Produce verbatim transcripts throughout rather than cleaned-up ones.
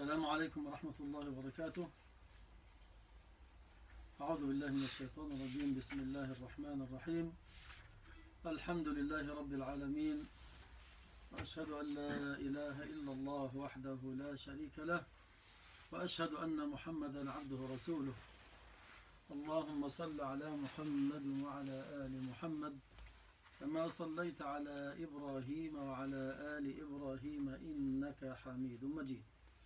السلام عليكم ورحمة الله وبركاته. أعوذ بالله من الشيطان الرجيم. بسم الله الرحمن الرحيم. الحمد لله رب العالمين، وأشهد أن لا إله إلا الله وحده لا شريك له، وأشهد أن محمدا عبده ورسوله. اللهم صل على محمد وعلى آل محمد كما صليت على إبراهيم وعلى آل إبراهيم إنك حميد مجيد.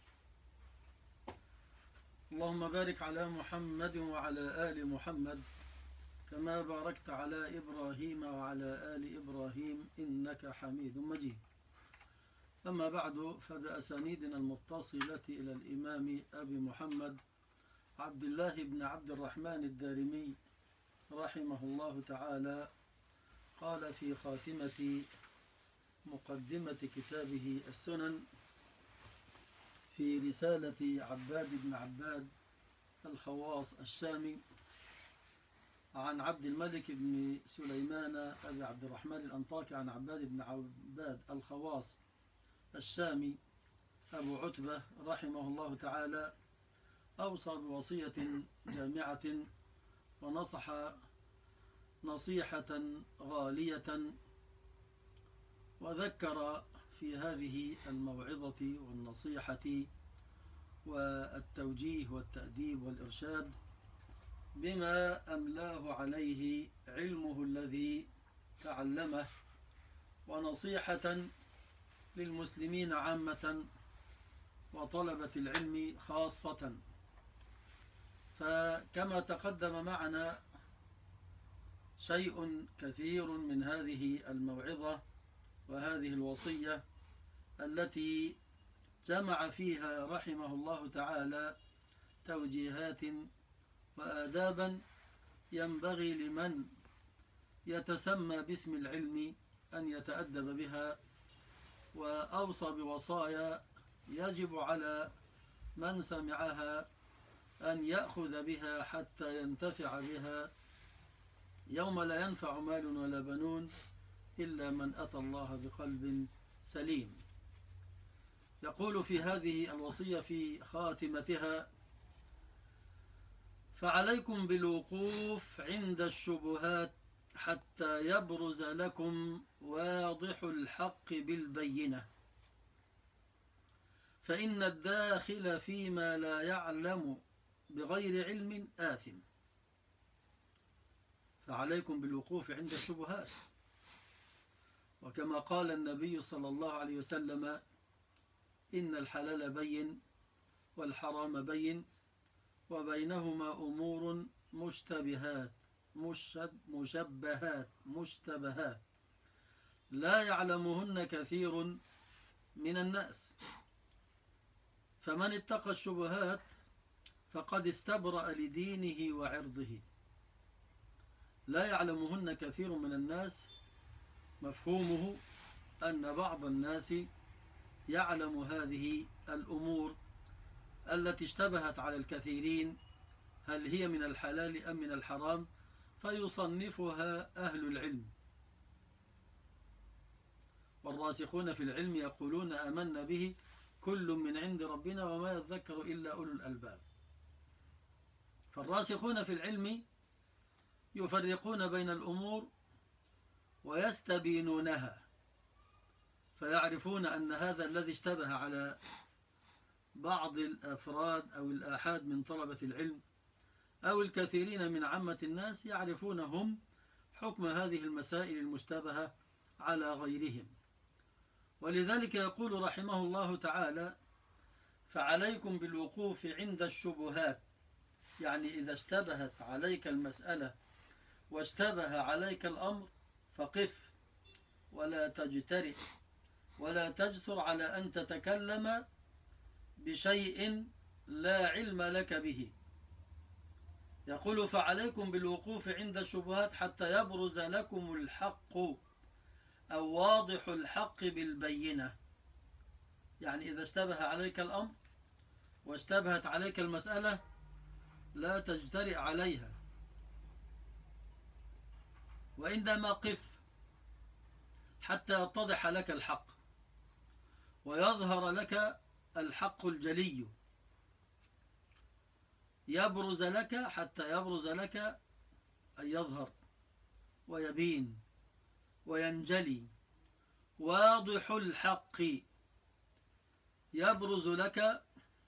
اللهم بارك على محمد وعلى آل محمد كما باركت على إبراهيم وعلى آل إبراهيم إنك حميد مجيد. أما بعد، فبأسانيدنا المتصلة إلى الإمام أبي محمد عبد الله بن عبد الرحمن الدارمي رحمه الله تعالى، قال في خاتمة مقدمة كتابه السنن في رسالة عباد بن عباد الخواص الشامي عن عبد الملك بن سليمان أبي عبد الرحمن الأنطاكي عن عباد بن عباد الخواص الشامي أبو عتبة رحمه الله تعالى، أوصى بوصية جامعة ونصح نصيحة غالية، وذكر في هذه الموعظة والنصيحة والتوجيه والتأديب والإرشاد بما أملاه عليه علمه الذي تعلمه، ونصيحة للمسلمين عامة وطلبة العلم خاصة. فكما تقدم معنا شيء كثير من هذه الموعظة وهذه الوصية التي جمع فيها رحمه الله تعالى توجيهات وآدابا ينبغي لمن يتسمى باسم العلم أن يتأدب بها، وأوصى بوصايا يجب على من سمعها أن يأخذ بها حتى ينتفع بها يوم لا ينفع مال ولا بنون إلا من أتى الله بقلب سليم. يقول في هذه الوصية في خاتمتها: فعليكم بالوقوف عند الشبهات حتى يبرز لكم واضح الحق بالبينة، فإن الداخل فيما لا يعلم بغير علم آثم. فعليكم بالوقوف عند الشبهات، وكما قال النبي صلى الله عليه وسلم: إن الحلال بين والحرام بين وبينهما أمور مشتبهات مشبهات مشتبهات لا يعلمهن كثير من الناس، فمن اتقى الشبهات فقد استبرأ لدينه وعرضه. لا يعلمهن كثير من الناس مفهومه أن بعض الناس يعلم هذه الأمور التي اشتبهت على الكثيرين، هل هي من الحلال أم من الحرام، فيصنفها أهل العلم. والراسخون في العلم يقولون آمنا به كل من عند ربنا وما يذكر إلا أولو الألباب. فالراسخون في العلم يفرقون بين الأمور ويستبينونها، فيعرفون أن هذا الذي اشتبه على بعض الأفراد أو الآحاد من طلبة العلم أو الكثيرين من عامة الناس، يعرفون هم حكم هذه المسائل المشتبهة على غيرهم. ولذلك يقول رحمه الله تعالى: فعليكم بالوقوف عند الشبهات، يعني إذا اشتبهت عليك المسألة واشتبه عليك الأمر فقف ولا تجترئ ولا تجسر على أن تتكلم بشيء لا علم لك به. يقول: فعليكم بالوقوف عند الشبهات حتى يبرز لكم الحق أو واضح الحق بالبينة. يعني إذا اشتبه عليك الأمر واشتبهت عليك المسألة لا تجترئ عليها، وإنما قف حتى يتضح لك الحق ويظهر لك الحق الجلي يبرز لك حتى يبرز لك أن يظهر ويبين وينجلي. واضح الحق يبرز لك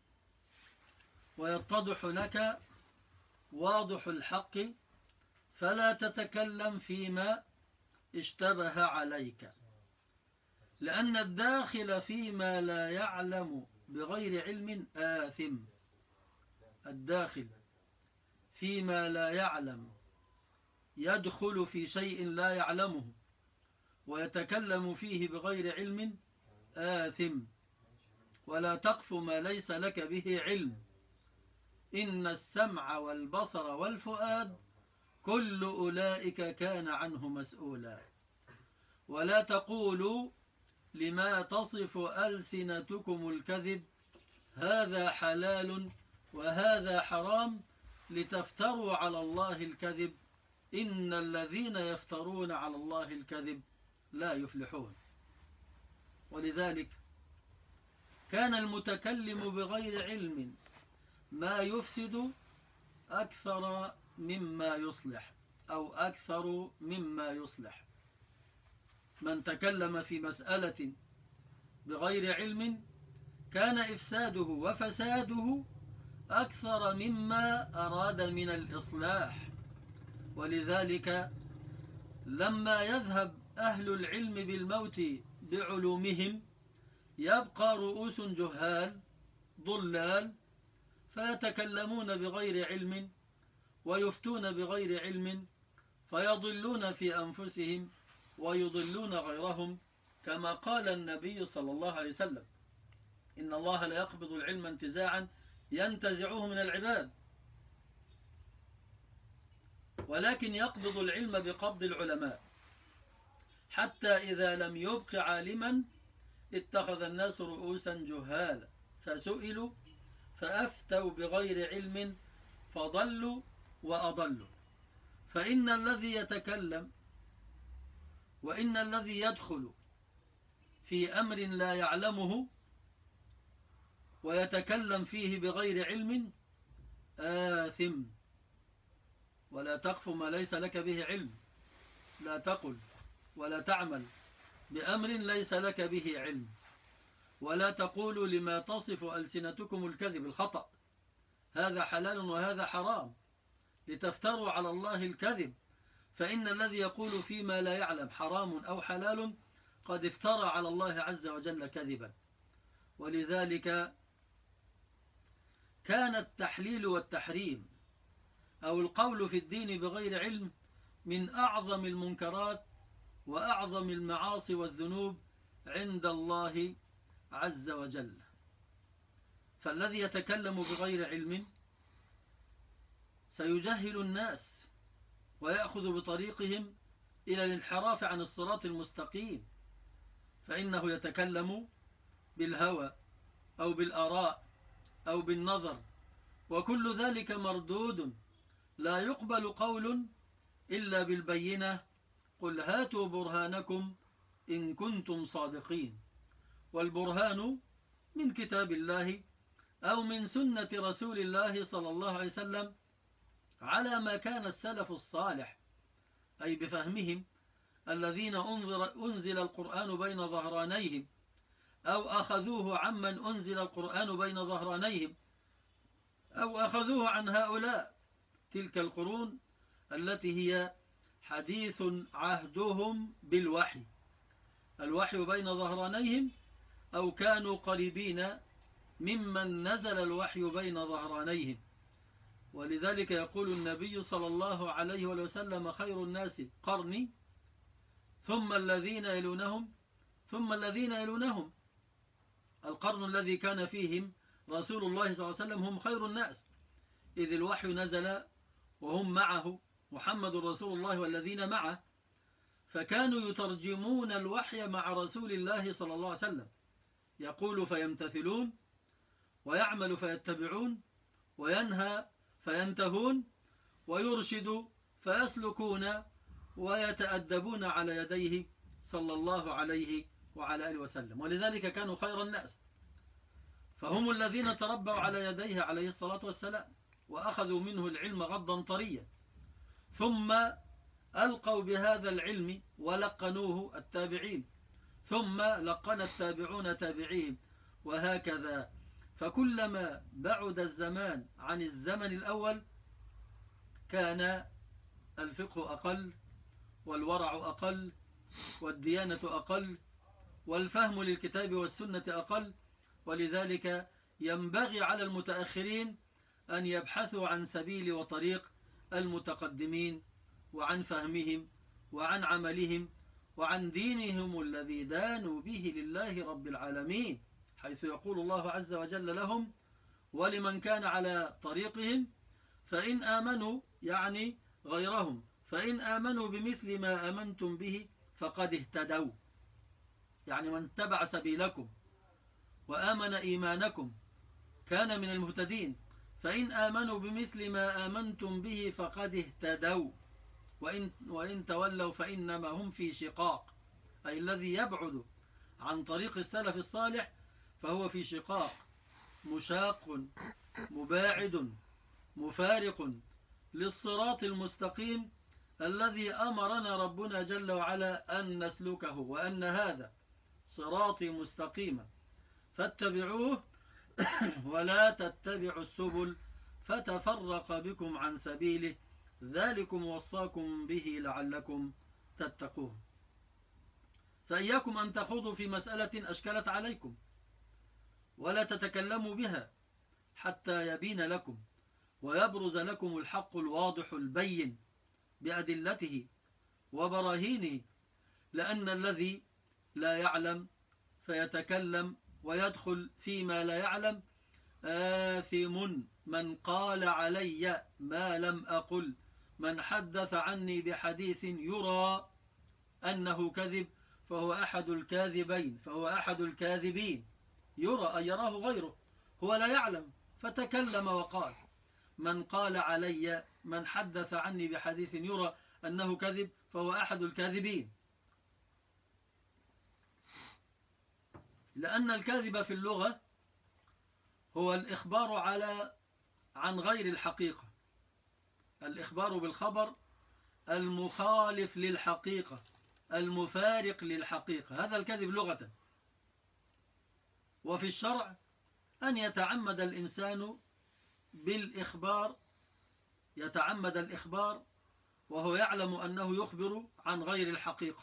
ويتضح لك واضح الحق، فلا تتكلم فيما اشتبه عليك، لأن الداخل فيما لا يعلم بغير علم آثم. الداخل فيما لا يعلم يدخل في شيء لا يعلمه ويتكلم فيه بغير علم آثم. ولا تقف ما ليس لك به علم، إن السمع والبصر والفؤاد كل أولئك كان عنه مسؤولا. ولا تقولوا لما تصف ألسنتكم الكذب هذا حلال وهذا حرام لتفتروا على الله الكذب، إن الذين يفترون على الله الكذب لا يفلحون. ولذلك كان المتكلم بغير علم ما يفسد أكثر مما يصلح أو أكثر مما يصلح. من تكلم في مسألة بغير علم كان إفساده وفساده أكثر مما أراد من الإصلاح. ولذلك لما يذهب أهل العلم بالموت بعلومهم يبقى رؤوس جهال ضلال فيتكلمون بغير علم ويفتون بغير علم فيضلون في أنفسهم ويضلون غيرهم، كما قال النبي صلى الله عليه وسلم: إن الله لا يقبض العلم انتزاعا ينتزعوه من العباد، ولكن يقبض العلم بقبض العلماء، حتى إذا لم يبق عالما اتخذ الناس رؤوسا جهالا فسئلوا فأفتوا بغير علم فضلوا وأضلوا. فإن الذي يتكلم وإن الذي يدخل في أمر لا يعلمه ويتكلم فيه بغير علم آثم. ولا تقف ما ليس لك به علم، لا تقل ولا تعمل بأمر ليس لك به علم. ولا تقولوا لما تصف ألسنتكم الكذب الخطأ هذا حلال وهذا حرام لتفتروا على الله الكذب، فإن الذي يقول فيما لا يعلم حرام أو حلال قد افترى على الله عز وجل كذبا. ولذلك كان التحليل والتحريم أو القول في الدين بغير علم من أعظم المنكرات وأعظم المعاصي والذنوب عند الله عز وجل. فالذي يتكلم بغير علم سيجهل الناس ويأخذ بطريقهم إلى الانحراف عن الصراط المستقيم، فإنه يتكلم بالهوى أو بالآراء أو بالنظر، وكل ذلك مردود لا يقبل قول إلا بالبينة. قل هاتوا برهانكم إن كنتم صادقين. والبرهان من كتاب الله أو من سنة رسول الله صلى الله عليه وسلم على ما كان السلف الصالح، أي بفهمهم الذين أنزل القرآن بين ظهرانيهم أو أخذوه عمن أنزل القرآن بين ظهرانيهم أو أخذوه عن هؤلاء تلك القرون التي هي حديث عهدهم بالوحي، الوحي بين ظهرانيهم أو كانوا قريبين ممن نزل الوحي بين ظهرانيهم. ولذلك يقول النبي صلى الله عليه وسلم: خير الناس قرني ثم الذين يلونهم ثم الذين يلونهم. القرن الذي كان فيهم رسول الله صلى الله عليه وسلم هم خير الناس، إذ الوحي نزل وهم معه محمد رسول الله والذين معه، فكانوا يترجمون الوحي مع رسول الله صلى الله عليه وسلم، يقول فيمتثلون ويعمل فيتبعون وينهى فينتهون ويرشد فيسلكون ويتأدبون على صلى الله عليه وعلى آله وسلم. ولذلك كانوا خير الناس. فهم الذين تربوا على يديه عليه الصلاة والسلام وأخذوا منه العلم غضا طريا، ثم ألقوا بهذا العلم ولقنوه التابعين، ثم لقن التابعون تابعين، وهكذا. فكلما بعد الزمان عن الزمن الأول كان الفقه أقل، والورع أقل، والديانة أقل، والفهم للكتاب والسنة أقل. ولذلك ينبغي على المتأخرين أن يبحثوا عن سبيل وطريق المتقدمين، وعن فهمهم وعن عملهم وعن دينهم الذي دانوا به لله رب العالمين، حيث يقول الله عز وجل لهم: ولمن كان على طريقهم فإن آمنوا، يعني غيرهم، فإن آمنوا بمثل ما آمنتم به فقد اهتدوا، يعني من اتبع سبيلكم وآمن إيمانكم كان من المهتدين. فإن آمنوا بمثل ما آمنتم به فقد اهتدوا، وإن, وإن تولوا فإنما هم في شقاق، أي الذي يبعد عن طريق السلف الصالح فهو في شقاق، مشاق، مباعد، مفارق للصراط المستقيم الذي أمرنا ربنا جل وعلا أن نسلكه، وأن هذا صراطي مستقيما فاتبعوه ولا تتبعوا السبل فتفرق بكم عن سبيله، ذلكم وصاكم به لعلكم تتقون. فإياكم أن تخوضوا في مسألة أشكلت عليكم ولا تتكلموا بها حتى يبين لكم ويبرز لكم الحق الواضح البين بأدلته وبراهينه، لأن الذي لا يعلم فيتكلم ويدخل فيما لا يعلم آثم من قال علي ما لم أقل، من حدث عني بحديث يرى أنه كذب فهو أحد الكاذبين، فهو أحد الكاذبين. يرى أن يراه غيره، هو لا يعلم فتكلم وقال. من قال علي، من حدث عني بحديث يرى أنه كذب فهو أحد الكاذبين، لأن الكاذب في اللغة هو الإخبار على عن غير الحقيقة، الإخبار بالخبر المخالف للحقيقة، المفارق للحقيقة، هذا الكذب لغة. وفي الشرع أن يتعمد الإنسان بالإخبار، يتعمد الإخبار وهو يعلم أنه يخبر عن غير الحقيقة.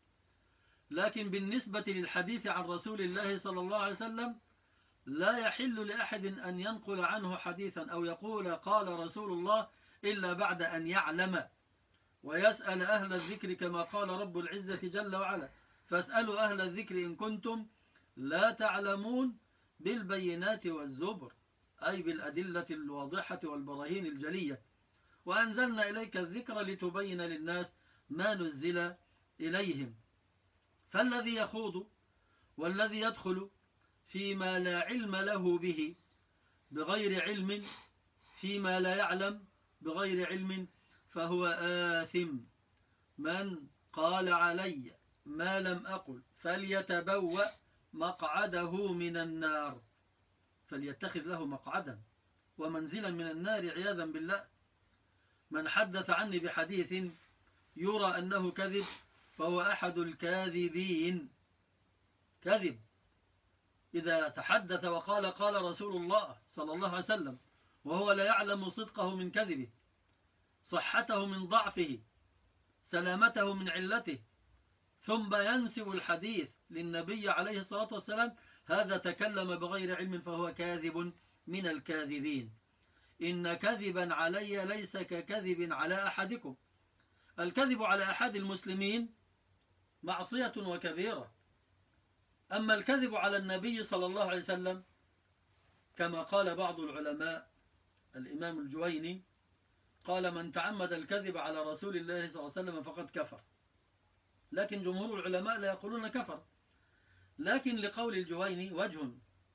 لكن بالنسبة للحديث عن رسول الله صلى الله عليه وسلم لا يحل لأحد أن ينقل عنه حديثا أو يقول قال رسول الله إلا بعد أن يعلم ويسأل أهل الذكر، كما قال رب العزة جل وعلا: فاسألوا أهل الذكر إن كنتم لا تعلمون، بالبينات والزبر، أي بالأدلة الواضحة والبراهين الجلية. وأنزلنا إليك الذكر لتبين للناس ما نزل إليهم. فالذي يخوض والذي يدخل فيما لا علم له به بغير علم، فيما لا يعلم بغير علم، فهو آثم. من قال علي ما لم أقل فليتبوأ مقعده من النار، فليتخذ له مقعدا ومنزلا من النار عياذا بالله. من حدث عني بحديث يرى أنه كذب فهو أحد الكاذبين. كذب إذا تحدث وقال قال رسول الله صلى الله عليه وسلم وهو لا يعلم صدقه من كذبه، صحته من ضعفه، سلامته من علته، ثم ينسب الحديث للنبي عليه الصلاة والسلام، هذا تكلم بغير علم فهو كاذب من الكاذبين. إن كذبا علي ليس ككذب على أحدكم. الكذب على أحد المسلمين معصية وكبيرة، أما الكذب على النبي صلى الله عليه وسلم كما قال بعض العلماء، الإمام الجويني قال: من تعمد الكذب على رسول الله صلى الله عليه وسلم فقد كفر. لكن جمهور العلماء لا يقولون كفر، لكن لقول الجويني وجه،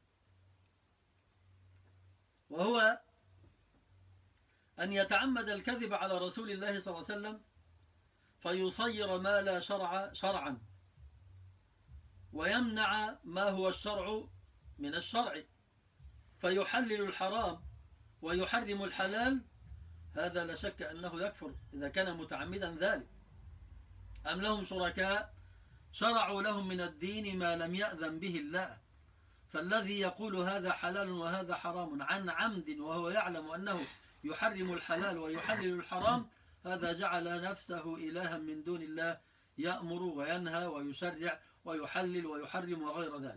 وهو أن يتعمد الكذب على رسول الله صلى الله عليه وسلم فيصير ما لا شرع شرعا، ويمنع ما هو الشرع من الشرع، فيحلل الحرام ويحرم الحلال، هذا لا شك أنه يكفر إذا كان متعمدا ذلك. أم لهم شركاء شرعوا لهم من الدين ما لم يأذن به الله، فالذي يقول هذا حلال وهذا حرام عن عمد وهو يعلم أنه يحرم الحلال ويحلل الحرام، هذا جعل نفسه إلها من دون الله، يأمر وينهى ويشرع ويحلل ويحرم وغير ذلك.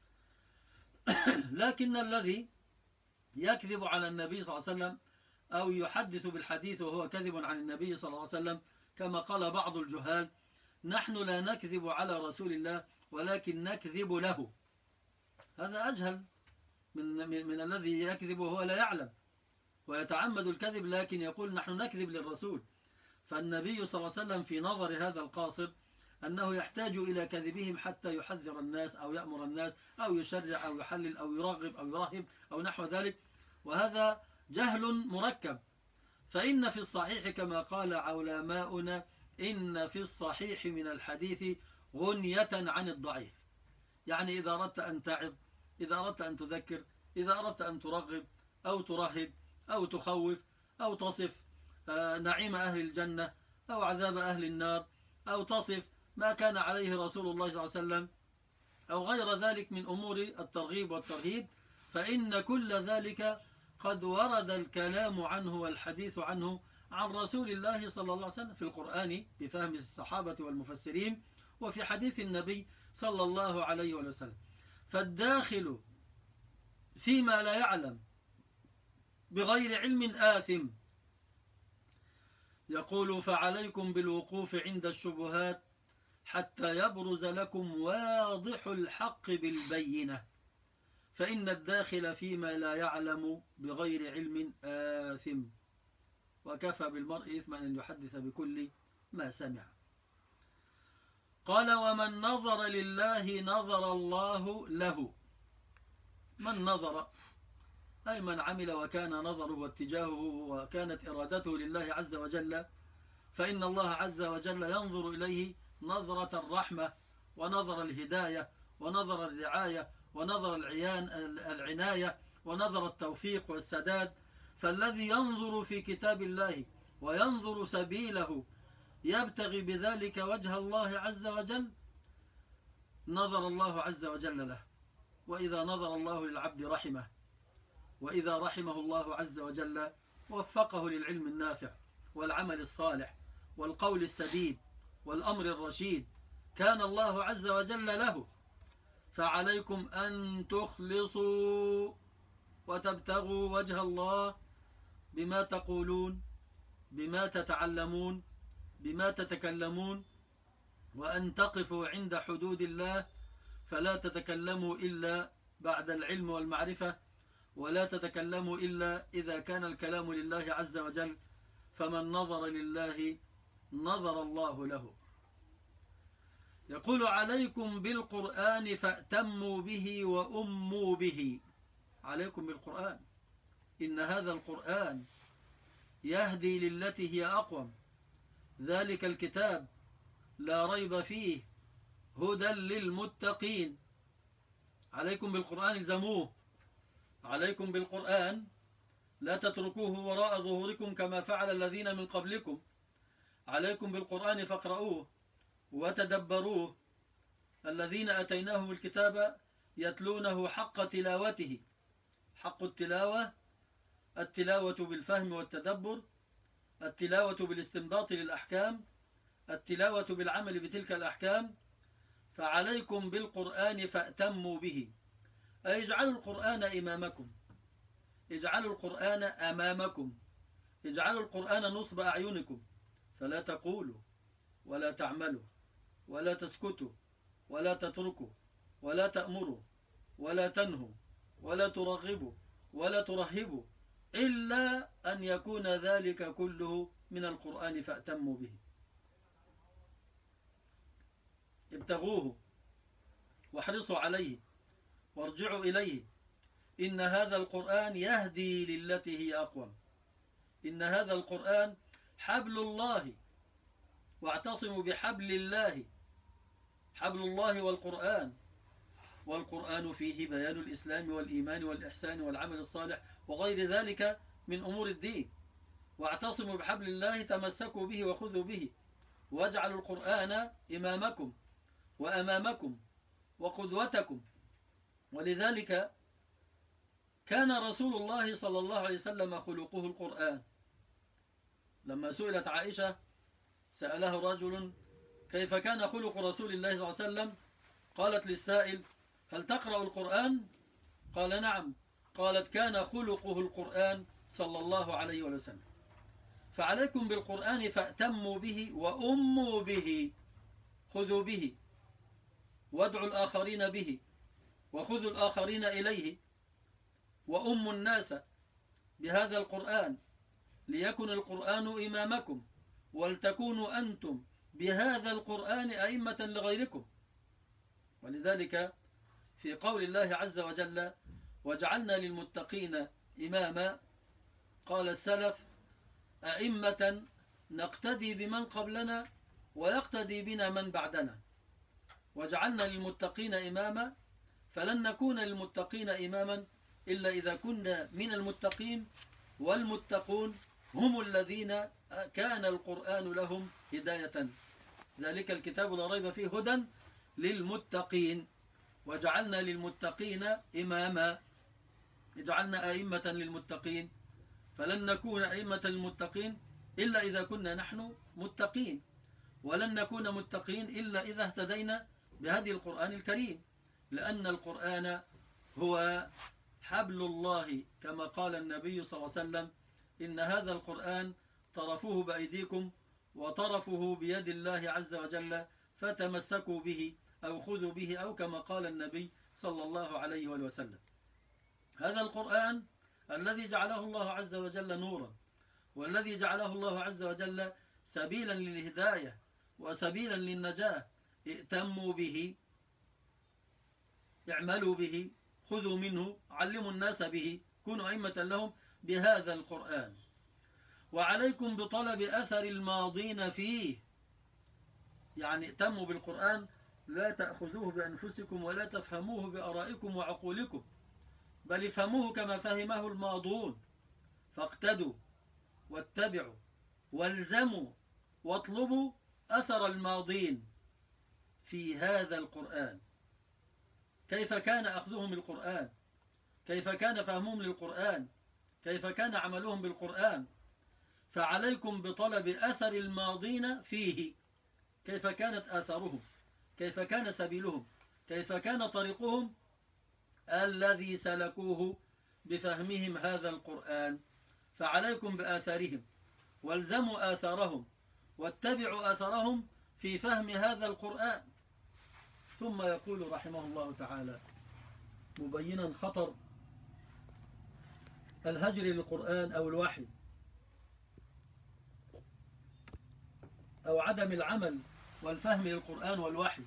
لكن الذي يكذب على النبي صلى الله عليه وسلم أو يحدث بالحديث وهو كذب عن النبي صلى الله عليه وسلم، كما قال بعض الجهال: نحن لا نكذب على رسول الله ولكن نكذب له. هذا أجهل من, من, من الذي يكذب وهو لا يعلم ويتعمد الكذب، لكن يقول نحن نكذب للرسول. فالنبي صلى الله عليه وسلم في نظر هذا القاصر أنه يحتاج إلى كذبهم حتى يحذر الناس أو يأمر الناس أو يشرع أو يحلل أو يرغب أو يراهب أو نحو ذلك، وهذا جهل مركب. فإن في الصحيح كما قال علماؤنا: إن في الصحيح من الحديث غنية عن الضعيف. يعني إذا أردت أن تعظ، إذا أردت أن تذكر، إذا أردت أن ترغب أو ترهب أو تخوف أو تصف نعيم أهل الجنة أو عذاب أهل النار أو تصف ما كان عليه رسول الله صلى الله عليه وسلم أو غير ذلك من أمور الترغيب والترهيب، فإن كل ذلك قد ورد الكلام عنه والحديث عنه عن رسول الله صلى الله عليه وسلم في القرآن بفهم الصحابة والمفسرين، وفي حديث النبي صلى الله عليه وسلم. فالداخل فيما لا يعلم بغير علم آثم. يقول: فعليكم بالوقوف عند الشبهات حتى يبرز لكم واضح الحق بالبينة، فإن الداخل فيما لا يعلم بغير علم آثم، وكفى بالمرء إثما أن يحدث بكل ما سمع. قال: ومن نظر لله نظر الله له. من نظر أي من عمل وكان نظره واتجاهه وكانت إرادته لله عز وجل، فإن الله عز وجل ينظر إليه نظرة الرحمة ونظر الهداية ونظر الرعاية ونظر العيان العناية ونظر التوفيق والسداد. فالذي ينظر في كتاب الله وينظر سبيله يبتغي بذلك وجه الله عز وجل، نظر الله عز وجل له. وإذا نظر الله للعبد رحمه، وإذا رحمه الله عز وجل وفقه للعلم النافع والعمل الصالح والقول السديد والأمر الرشيد، كان الله عز وجل له. فعليكم أن تخلصوا وتبتغوا وجه الله بما تقولون، بما تتعلمون، بما تتكلمون، وأن تقفوا عند حدود الله، فلا تتكلموا إلا بعد العلم والمعرفة، ولا تتكلموا إلا إذا كان الكلام لله عز وجل. فمن نظر لله نظر الله له. يقول: عليكم بالقرآن فأتموا به وأموا به. عليكم بالقرآن، إن هذا القرآن يهدي للتي هي أقوم، ذلك الكتاب لا ريب فيه هدى للمتقين. عليكم بالقرآن الزموه، عليكم بالقرآن لا تتركوه وراء ظهوركم كما فعل الذين من قبلكم. عليكم بالقرآن فاقرؤوه وتدبروه. الذين أتيناهم الكتاب يتلونه حق تلاوته. حق التلاوة التلاوة بالفهم والتدبر، التلاوة بالاستنباط للأحكام، التلاوة بالعمل بتلك الأحكام. فعليكم بالقرآن فأتموا به، أي اجعلوا القرآن إمامكم، اجعلوا القرآن أمامكم، اجعلوا القرآن نصب أعينكم، فلا تقولوا ولا تعملوا ولا تسكتوا ولا تتركوا ولا تأمروا ولا تنهوا ولا ترغبوا ولا ترهبوا إلا أن يكون ذلك كله من القرآن فأتموا به. ابتغوه واحرصوا عليه وارجعوا إليه. إن هذا القرآن يهدي للتي هي أقوم. إن هذا القرآن حبل الله، واعتصموا بحبل الله. حبل الله والقرآن والقرآن فيه بيان الإسلام والإيمان والإحسان والعمل الصالح وغير ذلك من أمور الدين. واعتصموا بحبل الله تمسكوا به وخذوا به، واجعلوا القرآن إمامكم وأمامكم وقدوتكم. ولذلك كان رسول الله صلى الله عليه وسلم خلقه القرآن. لما سئلت عائشة سأله رجل كيف كان خلق رسول الله صلى الله عليه وسلم، قالت للسائل هل تقرأ القرآن؟ قال نعم. قالت كان خلقه القرآن صلى الله عليه وسلم. فعليكم بالقرآن فأتموا به وأموا به، خذوا به وادعوا الآخرين به وخذوا الآخرين إليه، وأموا الناس بهذا القرآن ليكن القرآن إمامكم، ولتكونوا أنتم بهذا القرآن أئمة لغيركم. ولذلك في قول الله عز وجل وجعلنا للمتقين إماما، قال السلف أئمة نقتدي بمن قبلنا ويقتدي بنا من بعدنا. وجعلنا للمتقين إماما، فلن نكون للمتقين إماما إلا إذا كنا من المتقين، والمتقون هم الذين كان القرآن لهم هداية. ذلك الكتاب لا ريب فيه هدى للمتقين. وجعلنا للمتقين إماما، جعلنا أئمة للمتقين، فلن نكون أئمة للمتقين إلا إذا كنا نحن متقين، ولن نكون متقين إلا إذا اهتدينا بهدي القرآن الكريم، لأن القرآن هو حبل الله كما قال النبي صلى الله عليه وسلم إن هذا القرآن طرفوه بأيديكم وطرفه بيد الله عز وجل فتمسكوا به أو خذوا به، أو كما قال النبي صلى الله عليه وسلم. هذا القرآن الذي جعله الله عز وجل نورا، والذي جعله الله عز وجل سبيلا للهداية وسبيلا للنجاة، ائتموا به، اعملوا به، خذوا منه، علموا الناس به، كونوا أئمة لهم بهذا القرآن. وعليكم بطلب أثر الماضين فيه، يعني ائتموا بالقرآن، لا تأخذوه بأنفسكم ولا تفهموه بأرائكم وعقولكم، بل افهموه كما فهمه الماضون، فاقتدوا واتبعوا والزموا واطلبوا أثر الماضين في هذا القرآن. كيف كان أخذهم القرآن، كيف كان فهمهم للقرآن، كيف كان عملهم بالقرآن. فعليكم بطلب أثر الماضين فيه، كيف كانت آثارهم، كيف كان سبيلهم، كيف كان طريقهم الذي سلكوه بفهمهم هذا القرآن. فعليكم بآثارهم، والزموا آثارهم، واتبعوا آثارهم في فهم هذا القرآن. ثم يقول رحمه الله تعالى مبينا خطر الهجر للقرآن أو الوحي أو عدم العمل والفهم للقرآن والوحي،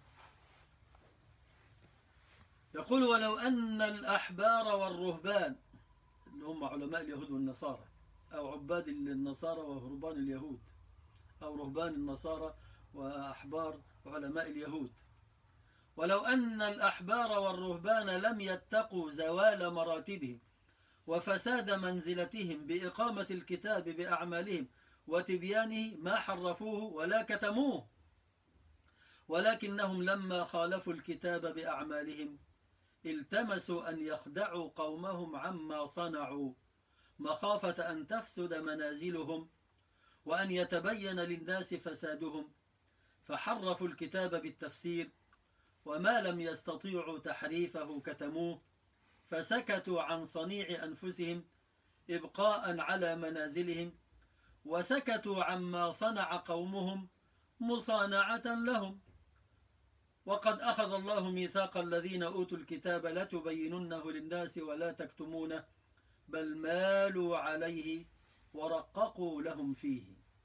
يقول ولو أن الأحبار والرهبان اللي هم علماء اليهود والنصارى، أو عباد النصارى وهربان اليهود، أو رهبان النصارى وأحبار علماء اليهود، ولو أن الأحبار والرهبان لم يتقوا زوال مراتبهم وفساد منزلتهم بإقامة الكتاب بأعمالهم وتبيانه ما حرفوه ولا كتموه، ولكنهم لما خالفوا الكتاب بأعمالهم التمسوا أن يخدعوا قومهم عما صنعوا مخافة أن تفسد منازلهم وأن يتبين للناس فسادهم، فحرفوا الكتاب بالتفسير، وما لم يستطيعوا تحريفه كتموه، فسكتوا عن صنيع أنفسهم إبقاء على منازلهم، وسكتوا عما صنع قومهم مصانعة لهم. وقد أخذ الله ميثاق الذين أوتوا الكتاب لتبيننه للناس ولا تكتمونه بل مالوا عليه ورققوا لهم فيه.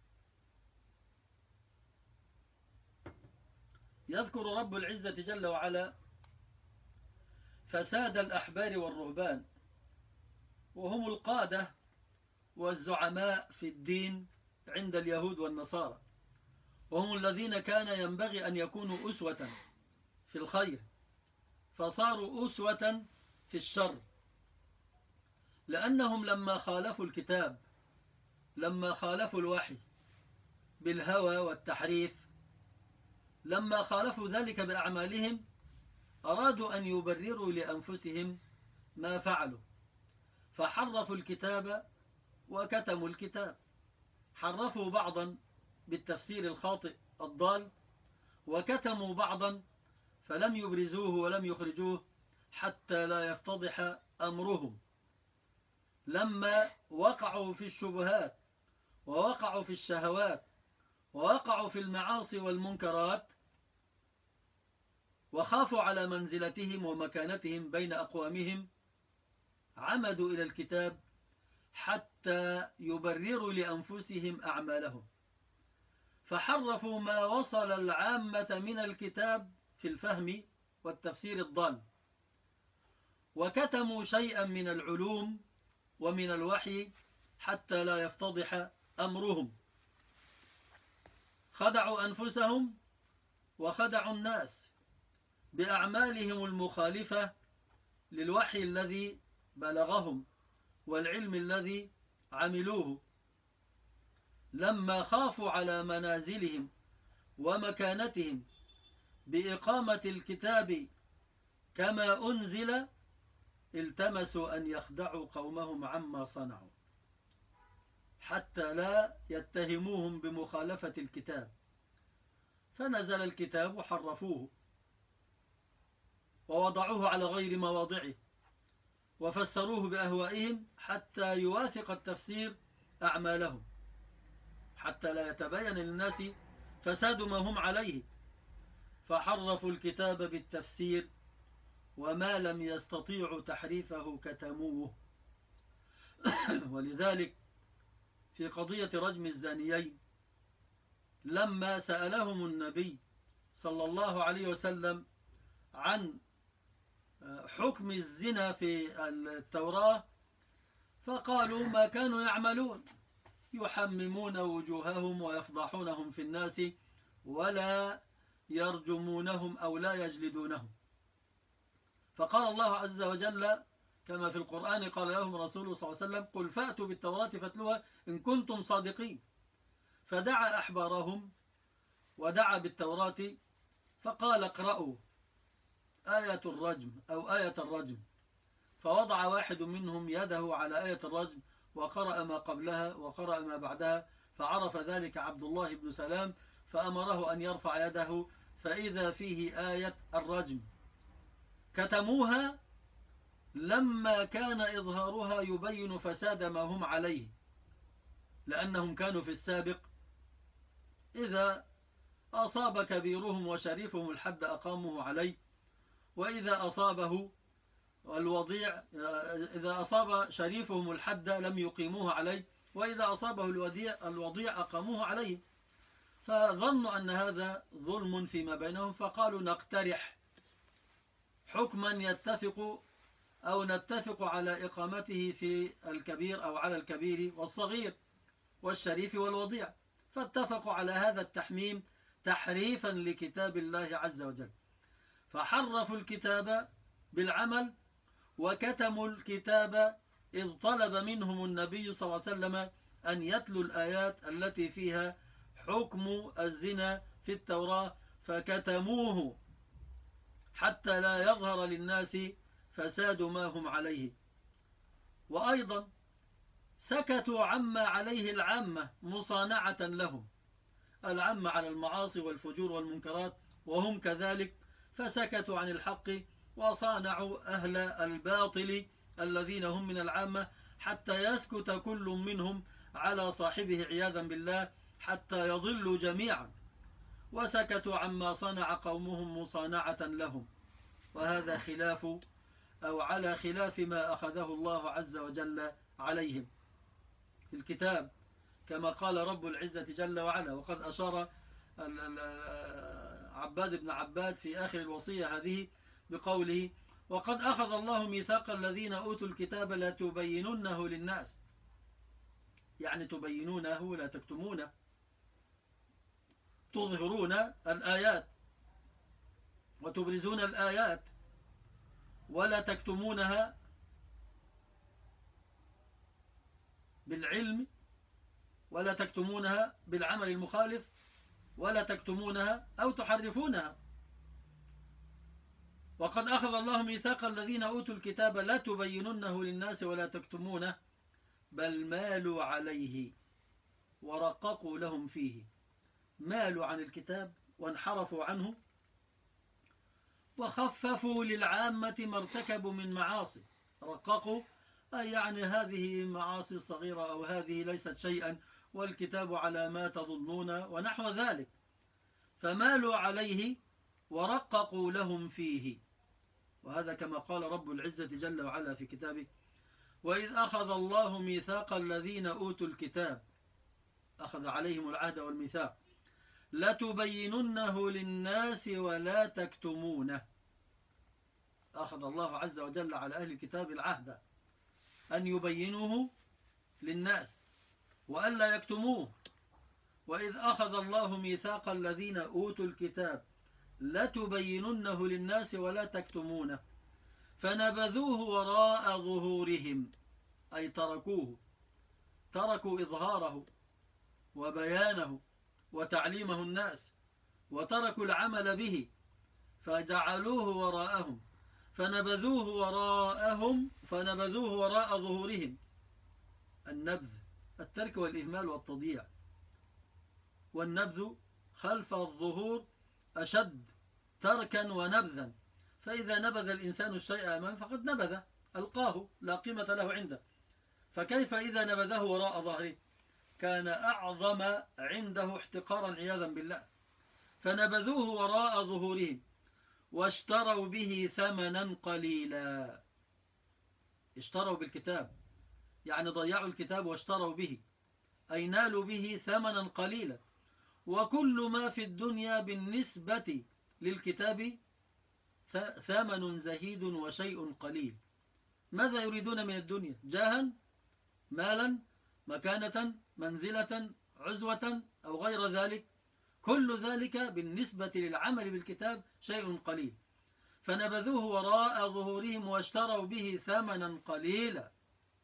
يذكر رب العزة جل وعلا فساد الأحبار والرهبان، وهم القادة والزعماء في الدين عند اليهود والنصارى، وهم الذين كان ينبغي أن يكونوا أسوة في الخير، فصاروا أسوة في الشر، لأنهم لما خالفوا الكتاب، لما خالفوا الوحي بالهوى والتحريف، لما خالفوا ذلك بأعمالهم، أرادوا أن يبرروا لأنفسهم ما فعلوا، فحرفوا الكتاب وكتموا الكتاب. حرفوا بعضا بالتفسير الخاطئ الضال، وكتموا بعضا فلم يبرزوه ولم يخرجوه حتى لا يفتضح أمرهم. لما وقعوا في الشبهات ووقعوا في الشهوات ووقعوا في المعاصي والمنكرات، وخافوا على منزلتهم ومكانتهم بين أقوامهم، عمدوا إلى الكتاب حتى يبرروا لأنفسهم أعمالهم، فحرفوا ما وصل العامة من الكتاب في الفهم والتفسير الضال، وكتموا شيئا من العلوم ومن الوحي حتى لا يفتضح أمرهم. خدعوا أنفسهم وخدعوا الناس بأعمالهم المخالفة للوحي الذي بلغهم والعلم الذي عملوه. لما خافوا على منازلهم ومكانتهم بإقامة الكتاب كما أنزل، التمسوا أن يخدعوا قومهم عما صنعوا حتى لا يتهموهم بمخالفة الكتاب، فنزل الكتاب وحرفوه ووضعوه على غير مواضعه وفسروه بأهوائهم حتى يوافق التفسير أعمالهم، حتى لا يتبين للناس فساد ما هم عليه، فحرفوا الكتاب بالتفسير وما لم يستطيعوا تحريفه كتموه. ولذلك في قضية رجم الزانيين لما سألهم النبي صلى الله عليه وسلم عن حكم الزنا في التوراة، فقالوا ما كانوا يعملون، يحممون وجوههم ويفضحونهم في الناس ولا يرجمونهم أو لا يجلدونهم. فقال الله عز وجل كما في القرآن، قال لهم رسوله صلى الله عليه وسلم: قل فأتوا بالتوراة فاتلوها إن كنتم صادقين. فدعا أحبارهم ودعا بالتوراة فقال: اقرأوا آية الرجم أو آية الرجم. فوضع واحد منهم يده على آية الرجم وقرأ ما قبلها وقرأ ما بعدها، فعرف ذلك عبد الله بن سلام فأمره أن يرفع يده، فإذا فيه آية الرجم. كتموها لما كان إظهارها يبين فساد ما هم عليه، لأنهم كانوا في السابق إذا أصاب كبيرهم وشريفهم الحد أقاموه عليه، وإذا أصابه الوضيع إذا أصاب شريفهم الحد لم يقيموه عليه، وإذا أصابه الوضيع الوضيع أقاموه عليه. فظنوا أن هذا ظلم فيما بينهم، فقالوا نقترح حكما يتفق أو نتفق على إقامته في الكبير أو على الكبير والصغير والشريف والوضيع. فاتفقوا على هذا التحميم تحريفا لكتاب الله عز وجل، فحرفوا الكتاب بالعمل وكتموا الكتاب، إذ طلب منهم النبي صلى الله عليه وسلم أن يتلوا الآيات التي فيها حكم الزنا في التوراة، فكتموه حتى لا يظهر للناس فساد ما هم عليه. وأيضا سكتوا عما عليه العامة مصانعة لهم، العامة على المعاصي والفجور والمنكرات وهم كذلك، فسكتوا عن الحق وصانعوا أهل الباطل الذين هم من العامة حتى يسكت كل منهم على صاحبه عياذا بالله حتى يضلوا جميعا، وسكتوا عما صنع قومهم مصانعة لهم. وهذا خلاف أو على خلاف ما أخذه الله عز وجل عليهم في الكتاب، كما قال رب العزة جل وعلا. وقد أشار عباد بن عباد في آخر الوصية هذه بقوله: وقد أخذ الله ميثاق الذين أوتوا الكتاب لا تبيننه للناس، يعني تبينونه لا تكتمونه، تظهرون الآيات وتبرزون الآيات ولا تكتمونها بالعلم، ولا تكتمونها بالعمل المخالف، ولا تكتمونها أو تحرفونها. وقد أخذ الله ميثاق الذين أوتوا الكتاب لا تبيننه للناس ولا تكتمونه بل مالوا عليه ورققوا لهم فيه. مالوا عن الكتاب وانحرفوا عنه وخففوا للعامة ما ارتكبوا من معاصي. رققوا أي يعني هذه معاصي صغيرة أو هذه ليست شيئا والكتاب على ما تظنون ونحو ذلك. فمالوا عليه ورققوا لهم فيه. وهذا كما قال رب العزة جل وعلا في كتابه: وإذ أخذ الله ميثاق الذين أوتوا الكتاب، أخذ عليهم العهد والميثاق، لتبيننه للناس ولا تكتمونه. أخذ الله عز وجل على أهل الكتاب العهد أن يبينوه للناس وألا يكتموه. وإذ أخذ الله ميثاق الذين أوتوا الكتاب لتبيننه للناس ولا تكتمونه فنبذوه وراء ظهورهم، أي تركوه، تركوا إظهاره وبيانه وتعليمه الناس، وتركوا العمل به فجعلوه وراءهم، فنبذوه وراءهم فنبذوه وراء ظهورهم. النبذ الترك والإهمال والتضييع، والنبذ خلف الظهور أشد تركا ونبذا. فإذا نبذ الإنسان الشيء أمامه فقد نبذ، ألقاه، لا قيمة له عنده. فكيف إذا نبذه وراء ظهره؟ كان أعظم عنده احتقارا عياذا بالله. فنبذوه وراء ظهورهم واشتروا به ثمنا قليلا. اشتروا بالكتاب يعني ضيعوا الكتاب واشتروا به، أي نالوا به ثمنا قليلا. وكل ما في الدنيا بالنسبة للكتاب ثمن زهيد وشيء قليل. ماذا يريدون من الدنيا؟ جاها، مالا، مكانة، منزلة، عزوة أو غير ذلك. كل ذلك بالنسبة للعمل بالكتاب شيء قليل. فنبذوه وراء ظهورهم واشتروا به ثمنا قليلا.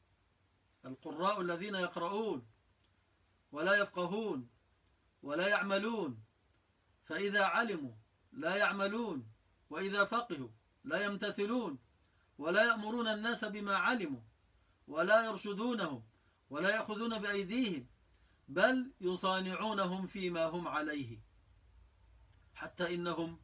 القراء الذين يقرؤون ولا يفقهون ولا يعملون، فإذا علموا لا يعملون، وإذا فقهوا لا يمتثلون، ولا يأمرون الناس بما علموا، ولا يرشدونهم، ولا يأخذون بأيديهم، بل يصانعونهم فيما هم عليه، حتى إنهم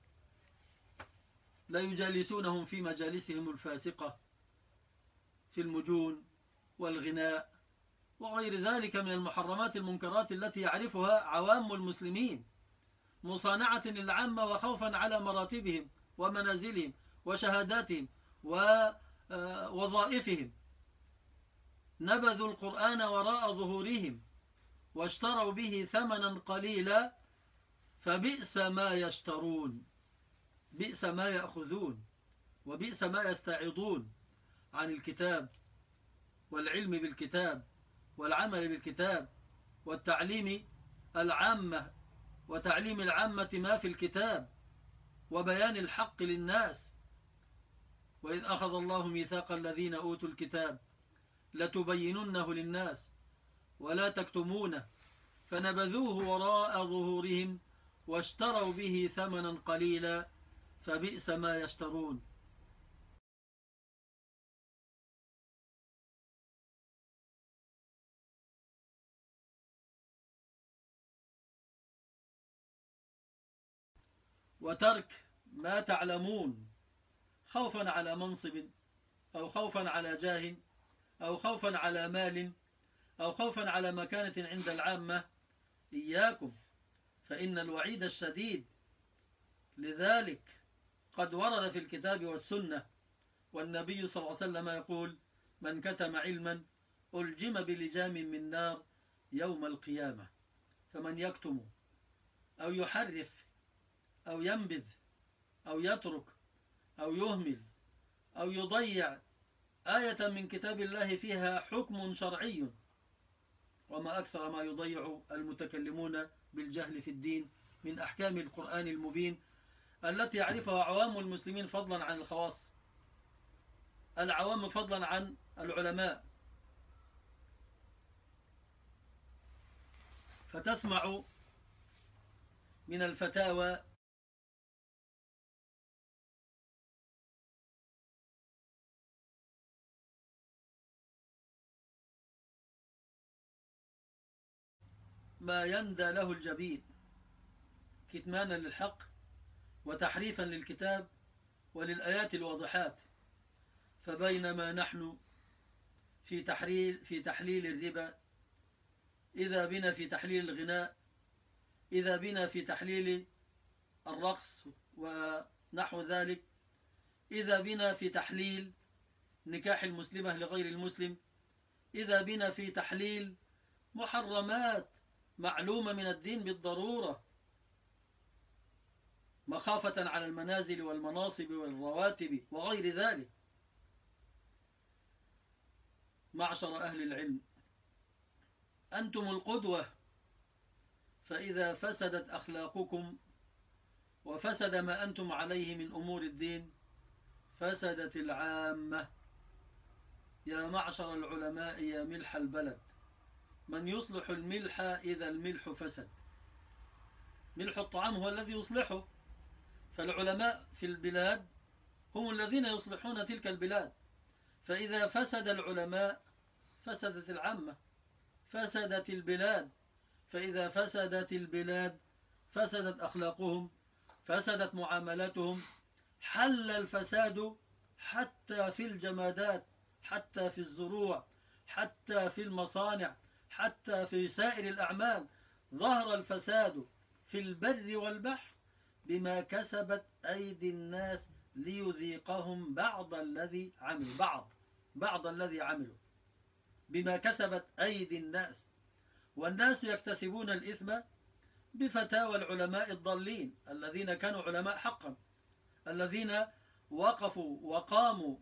لا يجالسونهم في مجالسهم الفاسقة في المجون والغناء وغير ذلك من المحرمات المنكرات التي يعرفها عوام المسلمين، مصانعة للعامة وخوفا على مراتبهم ومنازلهم وشهاداتهم ووظائفهم. نبذوا القرآن وراء ظهورهم واشتروا به ثمنا قليلا فبئس ما يشترون، بئس ما يأخذون، وبئس ما يستعيضون عن الكتاب والعلم بالكتاب والعمل بالكتاب والتعليم العامة وتعليم العامة ما في الكتاب وبيان الحق للناس. وإذ أخذ الله ميثاق الذين أوتوا الكتاب لتبيننه للناس ولا تكتمونه فنبذوه وراء ظهورهم واشتروا به ثمنا قليلا فبئس ما يشترون. وترك ما تعلمون خوفا على منصب أو خوفا على جاه أو خوفا على مال أو خوفا على مكانة عند العامة، إياكم، فإن الوعيد الشديد لذلك قد ورد في الكتاب والسنة. والنبي صلى الله عليه وسلم يقول: من كتم علما ألجم بلجام من نار يوم القيامة. فمن يكتم أو يحرف أو ينبذ أو يترك أو يهمل أو يضيع آية من كتاب الله فيها حكم شرعي، وما أكثر ما يضيع المتكلمون بالجهل في الدين من أحكام القرآن المبين التي يعرفها عوام المسلمين فضلا عن الخواص. العوام فضلا عن العلماء، فتسمع من الفتاوى ما يندى له الجبين كتمانا للحق وتحريفا للكتاب وللآيات الواضحات. فبينما نحن في تحليل, في تحليل الربا، إذا بنا في تحليل الغناء، إذا بنا في تحليل الرقص ونحو ذلك، إذا بنا في تحليل نكاح المسلمة لغير المسلم، إذا بنا في تحليل محرمات معلومة من الدين بالضرورة مخافة على المنازل والمناصب والرواتب وغير ذلك. معشر أهل العلم، أنتم القدوة، فإذا فسدت أخلاقكم وفسد ما أنتم عليه من أمور الدين فسدت العامة. يا معشر العلماء يا ملح البلد، من يصلح الملح إذا الملح فسد؟ ملح الطعام هو الذي يصلحه، فالعلماء في البلاد هم الذين يصلحون تلك البلاد. فإذا فسد العلماء فسدت العامة، فسدت البلاد. فإذا فسدت البلاد فسدت أخلاقهم، فسدت معاملاتهم. حل الفساد حتى في الجمادات، حتى في الزروع، حتى في المصانع، حتى في سائر الأعمال. ظهر الفساد في البر والبحر بما كسبت أيدي الناس ليذيقهم بعض الذي عملوا، بعض بعض الذي عملوا بما كسبت أيدي الناس. والناس يكتسبون الإثم بفتاوى العلماء الضالين الذين كانوا علماء حقا، الذين وقفوا وقاموا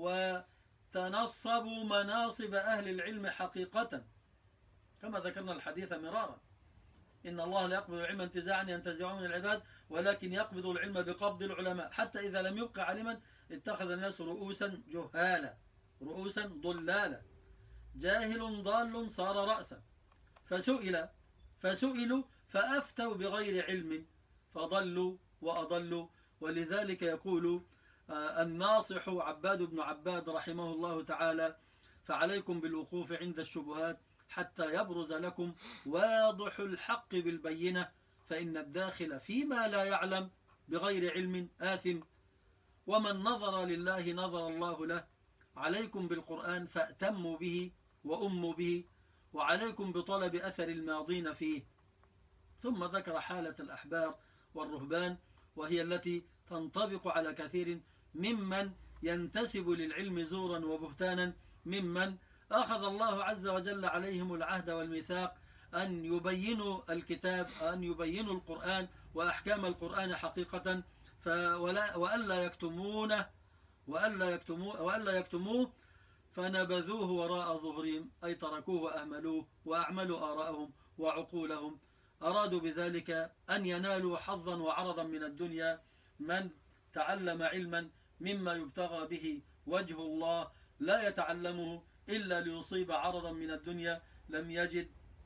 وتنصبوا مناصب أهل العلم حقيقة، كما ذكرنا الحديث مرارا. إن الله لا يقبض العلم انتزاعا ينتزعه من العباد، ولكن يقبض العلم بقبض العلماء، حتى إذا لم يبق عالما اتخذ الناس رؤوسا جهالا، رؤوسا ضلالا. جاهل ضال صار رأسا، فسئل فسئلوا فأفتوا بغير علم فضلوا وأضلوا. ولذلك يقول الناصح عباد بن عباد رحمه الله تعالى: فعليكم بالوقوف عند الشبهات حتى يبرز لكم واضح الحق بالبينة، فإن الداخل فيما لا يعلم بغير علم آثم، ومن نظر لله نظر الله له. عليكم بالقرآن فأتموا به وأموا به، وعليكم بطلب أثر الماضين فيه. ثم ذكر حالة الأحبار والرهبان، وهي التي تنطبق على كثير ممن ينتسب للعلم زورا وبهتانا، ممن أخذ الله عز وجل عليهم العهد والميثاق أن يبينوا الكتاب، أن يبينوا القرآن وأحكام القرآن حقيقة، وألا يكتمونه وألا يكتموه, وألا يكتموه فنبذوه وراء ظهرهم، أي تركوه وأهملوه وأعملوا آراءهم وعقولهم. أرادوا بذلك أن ينالوا حظا وعرضا من الدنيا. من تعلم علما مما يبتغى به وجه الله لا يتعلمه إلا ليصيب عرضا من الدنيا لم يجد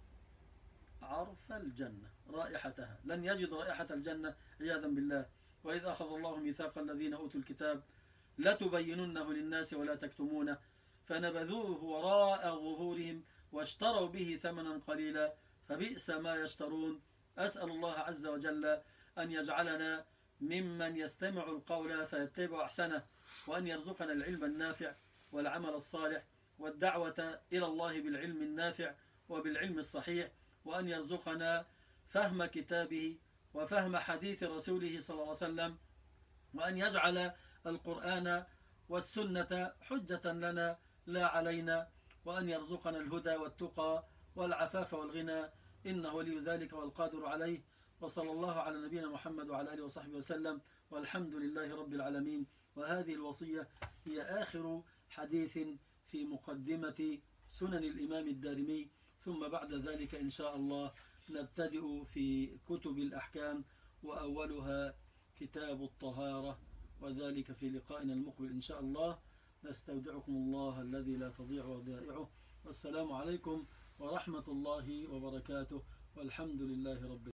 عرف الجنة رائحتها، لن يجد رائحة الجنة عياذا بالله. وإذ أخذ الله ميثاق الذين أوتوا الكتاب لتبيننه للناس ولا تكتمونه فنبذوه وراء ظهورهم واشتروا به ثمنا قليلا فبئس ما يشترون. أسأل الله عز وجل أن يجعلنا ممن يستمع القول فيتبع أحسنه، وأن يرزقنا العلم النافع والعمل الصالح والدعوة إلى الله بالعلم النافع وبالعلم الصحيح، وأن يرزقنا فهم كتابه وفهم حديث رسوله صلى الله عليه وسلم، وأن يجعل القرآن والسنة حجة لنا لا علينا، وأن يرزقنا الهدى والتقى والعفاف والغنى، إنه ولي ذلك والقادر عليه. وصلى الله على نبينا محمد وعلى آله وصحبه وسلم، والحمد لله رب العالمين. وهذه الوصية هي آخر حديث في مقدمة سنن الإمام الدارمي، ثم بعد ذلك إن شاء الله نبتدئ في كتب الأحكام، وأولها كتاب الطهارة، وذلك في لقائنا المقبل إن شاء الله. نستودعكم الله الذي لا تضيع ودائعه. والسلام عليكم ورحمة الله وبركاته، والحمد لله رب العالمين.